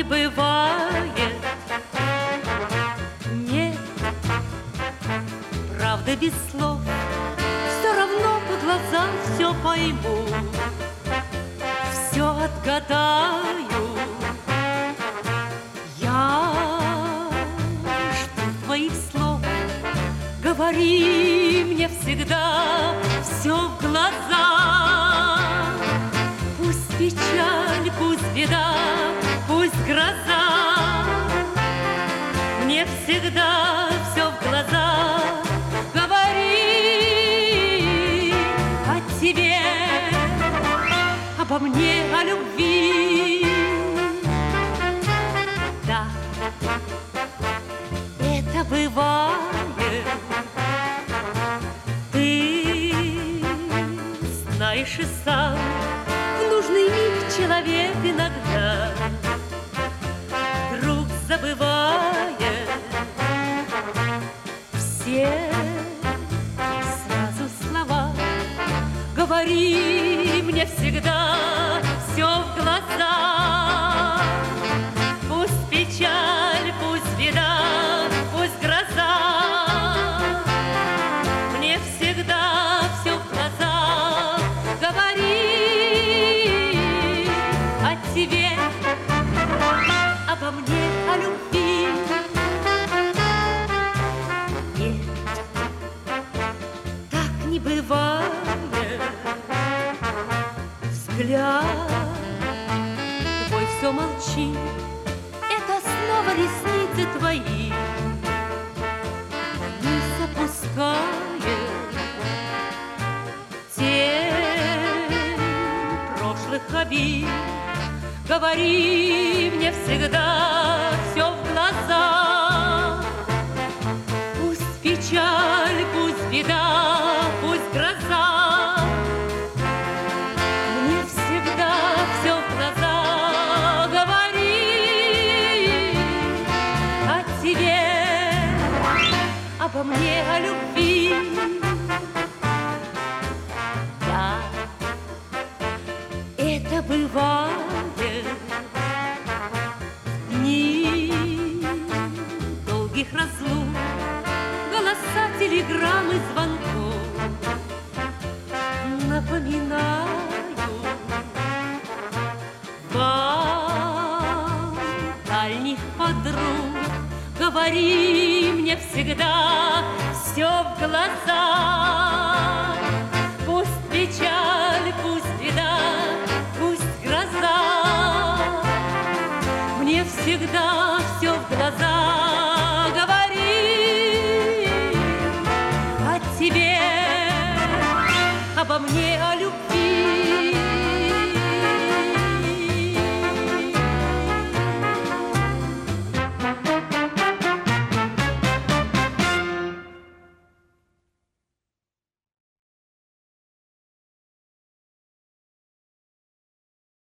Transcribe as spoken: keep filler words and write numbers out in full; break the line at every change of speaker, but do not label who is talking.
не бывает. Нет, правда без слов, все равно по глазам все пойму, все отгадаю. Я жду твоих слов, говори мне всегда все в глаза. Пусть печаль, пусть беда, пусть гроза, мне всегда все в глаза. Говори о тебе, обо мне, о любви. Да, это бывает. Ты знаешь и сам, в нужный миг человек иногда вдруг забывает все сразу слова. Говори мне всегда все в глаза. Пусть печаль, пусть беда, пусть гроза, мне всегда все в глаза. Говори о тебе, обо мне, о любви. Нет, так не бывает. Взгляд твой все молчит, это снова ресницы твои вниз опускает тень прошлых обид. Говори мне всегда все в глаза. Пусть печаль, пусть беда, пусть гроза, мне всегда все в глаза. Говори о тебе, обо мне, о любви. Да, это бывает. Дни долгих разлук, голоса, телеграммы, звонков напоминаю вам дальних подруг. Говори мне всегда все в глаза. Пусть печаль, пусть беда, пусть гроза, мне всегда все в глаза. Говори о тебе, обо мне,